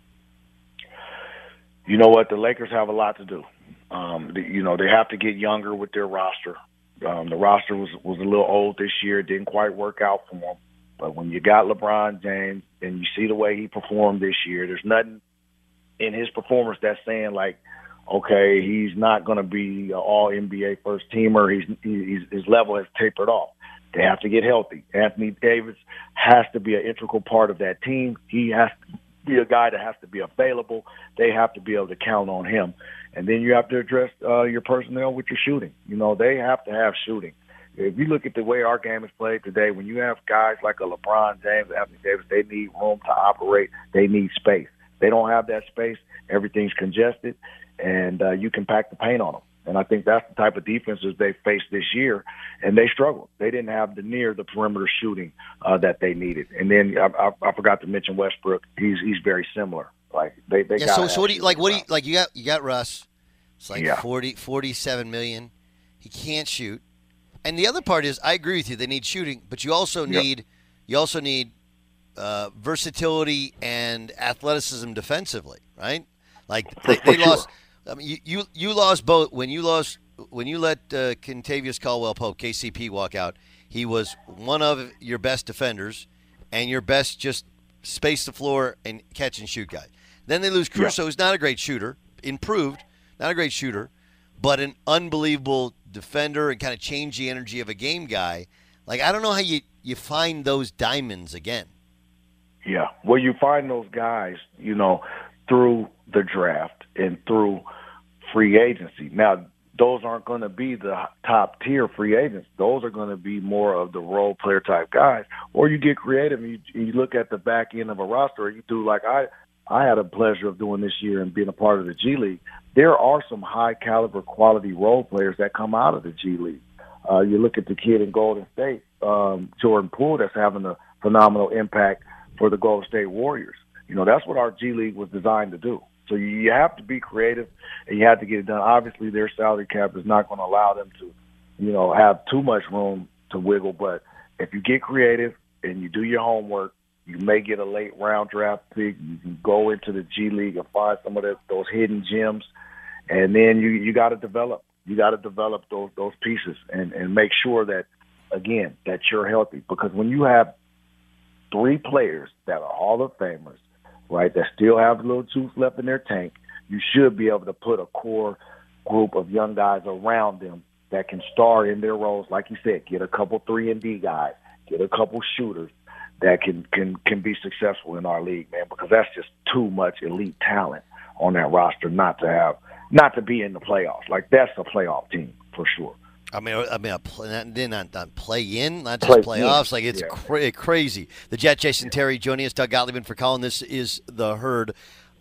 You know what? The Lakers have a lot to do. They have to get younger with their roster. The roster was a little old this year. It didn't quite work out for them. But when you got LeBron James and you see the way he performed this year, there's nothing in his performance that's saying, like, okay, he's not going to be an all-NBA first-teamer. His level has tapered off. They have to get healthy. Anthony Davis has to be an integral part of that team. He has to be a guy that has to be available. They have to be able to count on him. And then you have to address your personnel with your shooting. They have to have shooting. If you look at the way our game is played today, when you have guys like a LeBron James, Anthony Davis, they need room to operate. They need space. They don't have that space. Everything's congested, and you can pack the paint on them. And I think that's the type of defenses they faced this year, and they struggled. They didn't have the perimeter shooting that they needed. And then I forgot to mention Westbrook. He's very similar. Like they yeah. So what do you you got Russ? It's like 47 million. He can't shoot. And the other part is, I agree with you. They need shooting, but you also need versatility and athleticism defensively, right? Like they lost. I mean, you lost both when you let Kentavious Caldwell-Pope, KCP, walk out. He was one of your best defenders and your best just space the floor and catch and shoot guy. Then they lose Caruso, who's not a great shooter, improved, not a great shooter, but an unbelievable defender and kind of change the energy of a game guy. Like, I don't know how you find those diamonds again. Yeah. Well, you find those guys, through the draft and through free agency. Now, those aren't going to be the top-tier free agents. Those are going to be more of the role player type guys. Or you get creative and you look at the back end of a roster and you do like I had a pleasure of doing this year and being a part of the G League. There are some high-caliber quality role players that come out of the G League. You look at the kid in Golden State, Jordan Poole, that's having a phenomenal impact for the Golden State Warriors. That's what our G League was designed to do. So you have to be creative, and you have to get it done. Obviously, their salary cap is not going to allow them to, have too much room to wiggle. But if you get creative and you do your homework, you may get a late round draft pick. You can go into the G League and find some of those hidden gems, and then you got to develop. You got to develop those pieces and make sure that, again, that you're healthy. Because when you have 3 players that are Hall of Famers, right, that still have a little juice left in their tank, you should be able to put a core group of young guys around them that can star in their roles. Like you said, get a couple 3-and-D guys, get a couple shooters that can be successful in our league, man, because that's just too much elite talent on that roster not to have not to be in the playoffs. Like, that's a playoff team for sure. I mean, not play in, not just playoffs. Like, it's crazy. The Jet, Jason Terry, joining us. Doug Gottlieb for Colin. This is the Herd.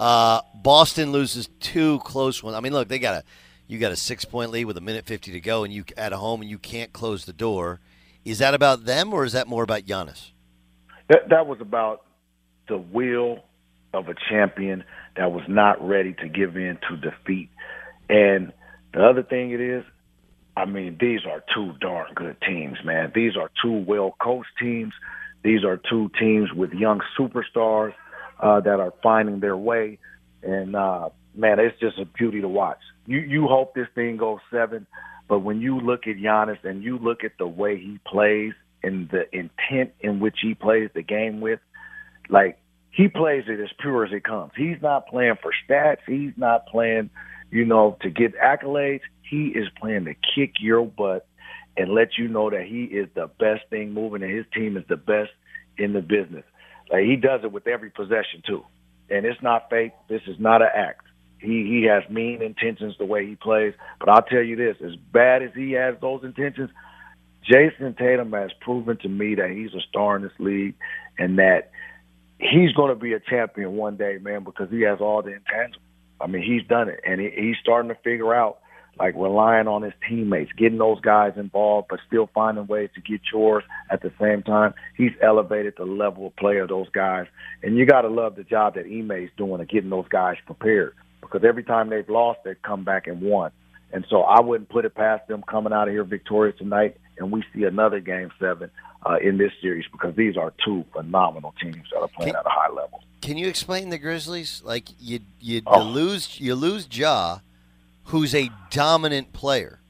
Boston loses 2 close ones. I mean, look, you got a 6-point lead with 1:50 to go, and you at home, and you can't close the door. Is that about them, or is that more about Giannis? That was about the will of a champion that was not ready to give in to defeat. And the other thing it is, I mean, these are 2 darn good teams, man. These are 2 well-coached teams. These are 2 teams with young superstars that are finding their way. And, man, it's just a beauty to watch. You hope this thing goes 7, but when you look at Giannis and you look at the way he plays and the intent in which he plays the game with, like, he plays it as pure as it comes. He's not playing for stats. He's not playing, to get accolades. He is playing to kick your butt and let you know that he is the best thing moving and his team is the best in the business. Like, he does it with every possession, too. And it's not fake. This is not an act. He has mean intentions the way he plays. But I'll tell you this, as bad as he has those intentions, Jason Tatum has proven to me that he's a star in this league and that he's going to be a champion one day, man, because he has all the intangibles. I mean, he's done it. And he's starting to figure out, like, relying on his teammates, getting those guys involved, but still finding ways to get yours at the same time. He's elevated the level of play of those guys. And you got to love the job that Ime's doing of getting those guys prepared, because every time they've lost, they've come back and won. And so I wouldn't put it past them coming out of here victorious tonight, and we see another Game 7 in this series, because these are 2 phenomenal teams that are playing at a high level. Can you explain the Grizzlies? Like, you lose Ja, who's a dominant player,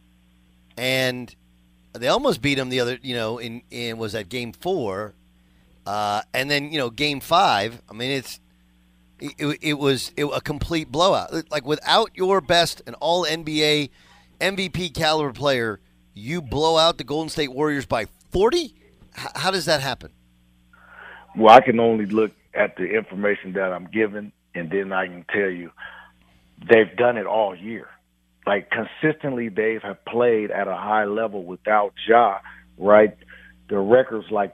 and they almost beat him the other, in was that Game 4, and then Game 5. I mean, it was a complete blowout. Like, without your best and all NBA MVP caliber player, you blow out the Golden State Warriors by 40. How does that happen? Well, I can only look at the information that I'm given, and then I can tell you they've done it all year. Like, consistently, they have played at a high level without Ja, right? Their record's like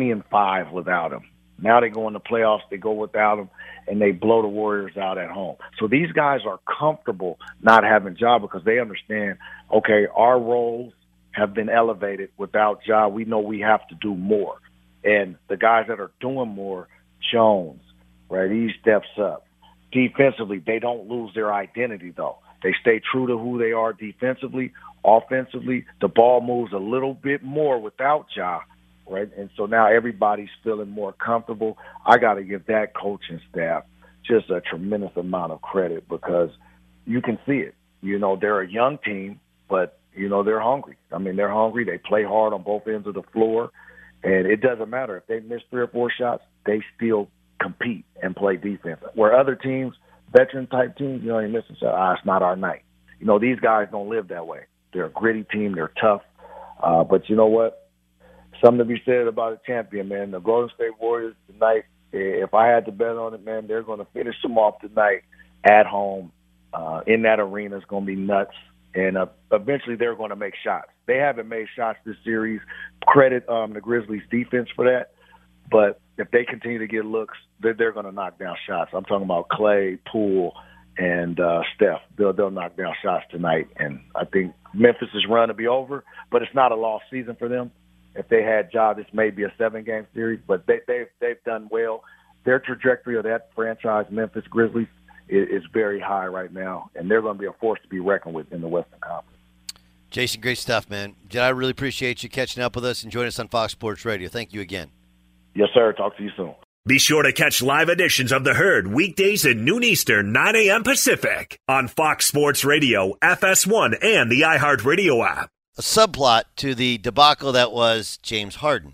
20-5 without him. Now they go in the playoffs, they go without him, and they blow the Warriors out at home. So these guys are comfortable not having Ja because they understand, okay, our roles have been elevated without Ja. We know we have to do more. And the guys that are doing more, Jones, right, he steps up. Defensively, they don't lose their identity, though. They stay true to who they are defensively. Offensively, the ball moves a little bit more without Ja, right? And so now everybody's feeling more comfortable. I got to give that coaching staff just a tremendous amount of credit because you can see it. They're a young team, but, they're hungry. I mean, they're hungry. They play hard on both ends of the floor. And it doesn't matter. If they miss 3 or 4 shots, they still compete and play defense. Where other teams, veteran-type teams, you ain't missing shots. It's not our night. These guys don't live that way. They're a gritty team. They're tough. But you know what? Something to be said about a champion, man. The Golden State Warriors tonight, if I had to bet on it, man, they're going to finish them off tonight at home. In that arena, it's going to be nuts. And eventually they're going to make shots. They haven't made shots this series. Credit the Grizzlies' defense for that. But if they continue to get looks, they're going to knock down shots. I'm talking about Clay, Poole, and Steph. They'll knock down shots tonight. And I think Memphis' run will be over, but it's not a lost season for them. If they had Ja, this may be a 7-game series, but they've done well. Their trajectory of that franchise, Memphis Grizzlies, is very high right now, and they're going to be a force to be reckoned with in the Western Conference. Jason, great stuff, man. I really appreciate you catching up with us and joining us on Fox Sports Radio. Thank you again. Yes, sir. Talk to you soon. Be sure to catch live editions of The Herd weekdays at noon Eastern, 9 a.m. Pacific on Fox Sports Radio, FS1, and the iHeartRadio app. A subplot to the debacle that was James Harden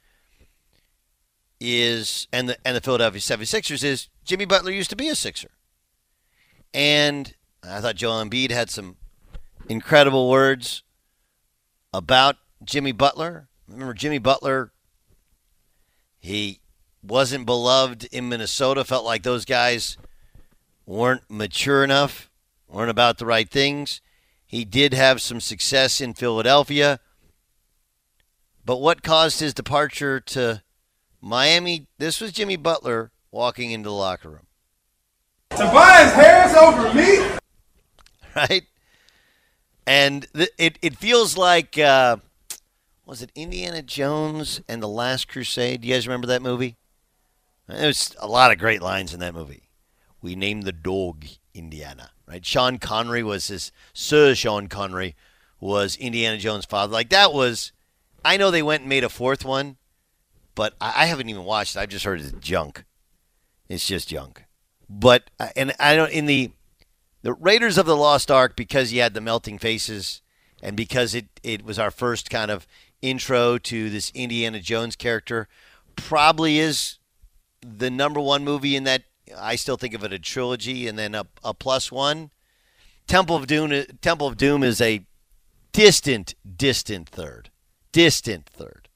and the Philadelphia 76ers is Jimmy Butler used to be a Sixer. And I thought Joel Embiid had some incredible words about Jimmy Butler. Remember Jimmy Butler, he wasn't beloved in Minnesota, felt like those guys weren't mature enough, weren't about the right things. He did have some success in Philadelphia. But what caused his departure to Miami? This was Jimmy Butler walking into the locker room. Tobias Harris over me? Right? And it feels like, was it Indiana Jones and the Last Crusade? Do you guys remember that movie? There's a lot of great lines in that movie. We named the dog Indiana, right? Sean Connery was Sir Sean Connery was Indiana Jones' father. Like, that was, I know they went and made a fourth one, but I haven't even watched it. I've just heard it's junk. It's just junk. But, and I don't, in the Raiders of the Lost Ark, because you had the melting faces and because it was our first kind of intro to this Indiana Jones character, probably is the number one movie in that. I still think of it a trilogy, and then a plus one. Temple of Doom is a distant third. Distant third.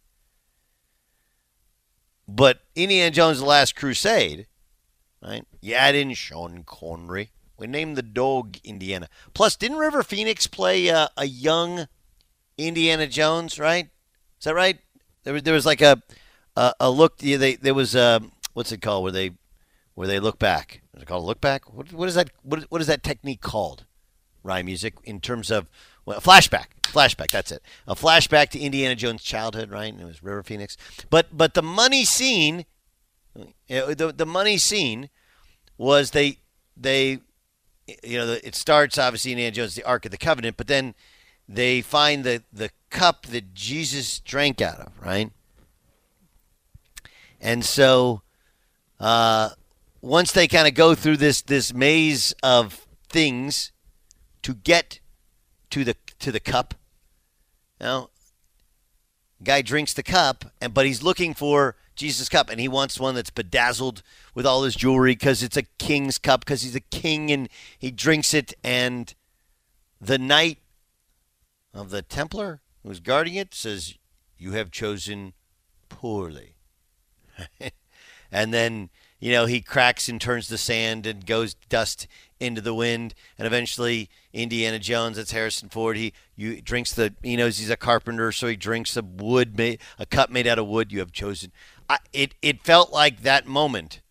But Indiana Jones: The Last Crusade, right? You add in Sean Connery. We named the dog Indiana. Plus, didn't River Phoenix play a young Indiana Jones, right? Is that right? There was like a look. There was what's it called where they look back? Is it called a look back? What is that? What is that technique called? Rhyme music in terms of a flashback. Flashback. That's it. A flashback to Indiana Jones' childhood, right? And it was River Phoenix. But the money scene, the money scene was they it starts obviously Indiana Jones, the Ark of the Covenant, but then they find the cup that Jesus drank out of, right? And so once they kind of go through this maze of things to get to the cup, guy drinks the cup, but he's looking for Jesus' cup, and he wants one that's bedazzled with all his jewelry because it's a king's cup, because he's a king, and he drinks it, and the knight of the Templar who's guarding it says, "You have chosen poorly." And then, he cracks and turns the sand and goes dust into the wind. And eventually Indiana Jones, that's Harrison Ford, he drinks he knows he's a carpenter, so he drinks a cup made out of wood. You have chosen. It felt like that moment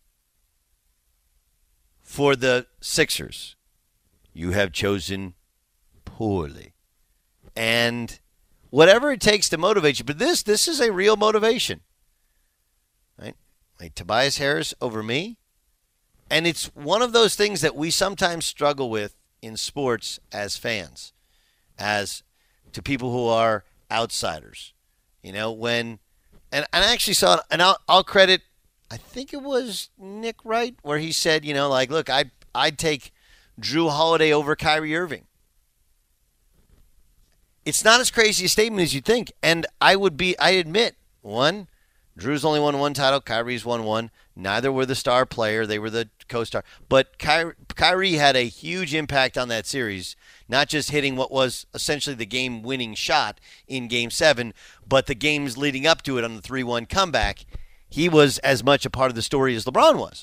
for the Sixers. You have chosen poorly. And whatever it takes to motivate you, but this is a real motivation. Right? Like Tobias Harris over me. And it's one of those things that we sometimes struggle with in sports as fans, as to people who are outsiders. And I actually saw it, and I'll credit, I think it was Nick Wright, where he said, look, I'd take Drew Holiday over Kyrie Irving. It's not as crazy a statement as you think. And I admit, one, Drew's only won one title. Kyrie's won one. Neither were the star player. They were the co-star. But Kyrie had a huge impact on that series, not just hitting what was essentially the game-winning shot in Game 7, but the games leading up to it on the 3-1 comeback. He was as much a part of the story as LeBron was.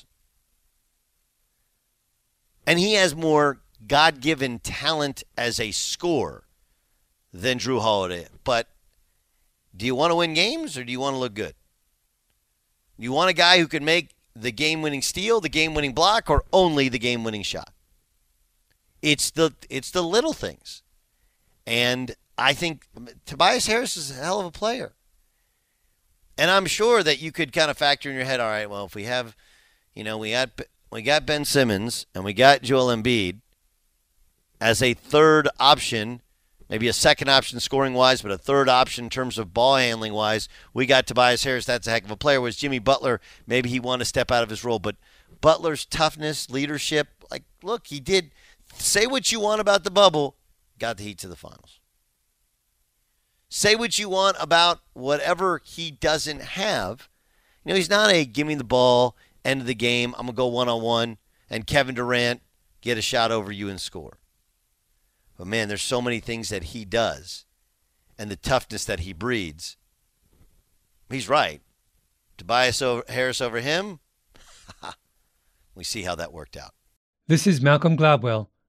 And he has more God-given talent as a scorer than Drew Holiday. But do you want to win games or do you want to look good? You want a guy who can make the game-winning steal, the game-winning block, or only the game-winning shot? It's the little things. And I think Tobias Harris is a hell of a player. And I'm sure that you could kind of factor in your head, all right, well, if we have, we got Ben Simmons and we got Joel Embiid as a third option, maybe a second option scoring-wise, but a third option in terms of ball handling-wise. We got Tobias Harris. That's a heck of a player. Whereas Jimmy Butler, maybe he wanted to step out of his role. But Butler's toughness, leadership, look, he did say what you want about the bubble, got the Heat to the finals. Say what you want about whatever he doesn't have. He's not a give me the ball, end of the game, I'm going to go one-on-one, and Kevin Durant get a shot over you and score. But, man, there's so many things that he does and the toughness that he breeds. He's right. Tobias Harris over him, we see how that worked out. This is Malcolm Gladwell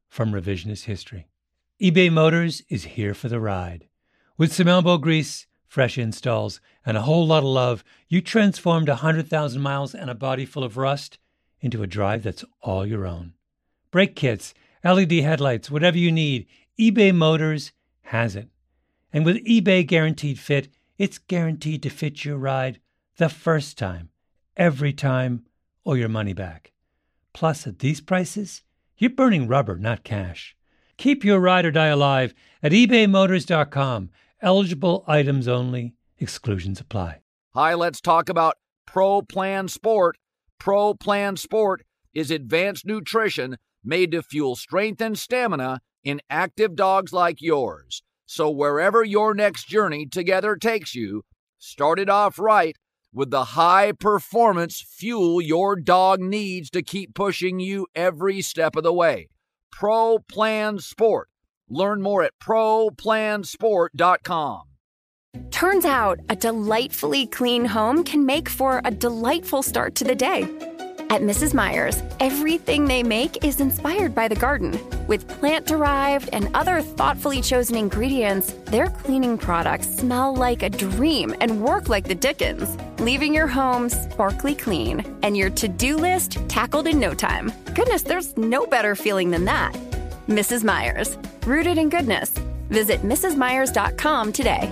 from revisionist history. eBay Motors is here for the ride. With some elbow grease, fresh installs, and a whole lot of love, you transformed 100,000 miles and a body full of rust into a drive that's all your own. Brake kits, LED headlights, whatever you need, eBay Motors has it. And with eBay Guaranteed Fit, it's guaranteed to fit your ride the first time, every time, or your money back. Plus, at these prices, you're burning rubber, not cash. Keep your ride or die alive at ebaymotors.com. Eligible items only. Exclusions apply. Hi, let's talk about Pro Plan Sport. Pro Plan Sport is advanced nutrition made to fuel strength and stamina in active dogs like yours. So wherever your next journey together takes you, start it off right with the high-performance fuel your dog needs to keep pushing you every step of the way. Pro Plan Sport. Learn more at ProPlansport.com. Turns out a delightfully clean home can make for a delightful start to the day. At Mrs. Meyer's, everything they make is inspired by the garden. With plant-derived and other thoughtfully chosen ingredients, their cleaning products smell like a dream and work like the Dickens, leaving your home sparkly clean and your to-do list tackled in no time. Goodness, there's no better feeling than that. Mrs. Meyer's, rooted in goodness. Visit mrsmeyers.com today.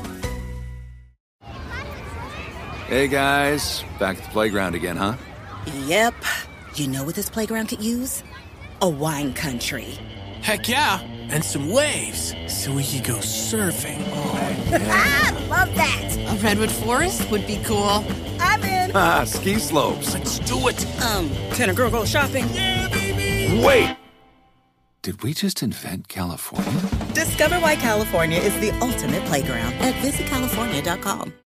Hey guys, back at the playground again, huh? Yep. You know what this playground could use? A wine country. Heck yeah, and some waves so we could go surfing. Oh, yeah. Love that. A redwood forest would be cool. I'm in. Ski slopes. Let's do it. Can a girl go shopping? Yeah, baby. Wait. Did we just invent California? Discover why California is the ultimate playground at visitcalifornia.com.